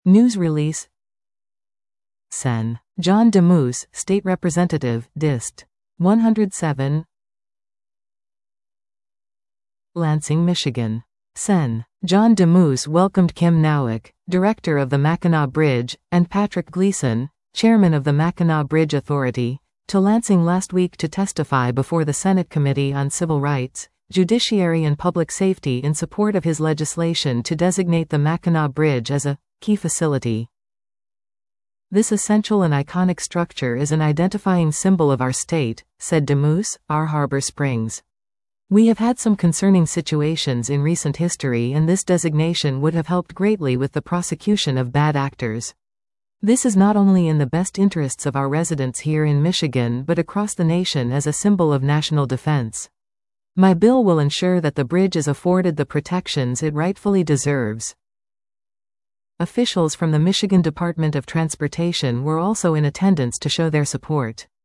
News release. Sen. John DeMoose, State Representative, Dist. 107. Lansing, Michigan. Sen. John DeMoose welcomed Kim Nowick, director of the Mackinac Bridge, and Patrick Gleason, chairman of the Mackinac Bridge Authority, to Lansing last week to testify before the Senate Committee on Civil Rights, Judiciary and Public Safety in support of his legislation to designate the Mackinac Bridge as a key facility. This essential and iconic structure is an identifying symbol of our state, said DeMoose, our Harbor Springs. We have had some concerning situations in recent history, and this designation would have helped greatly with the prosecution of bad actors. This is not only in the best interests of our residents here in Michigan but across the nation as a symbol of national defense. My bill will ensure that the bridge is afforded the protections it rightfully deserves. Officials from the Michigan Department of Transportation were also in attendance to show their support.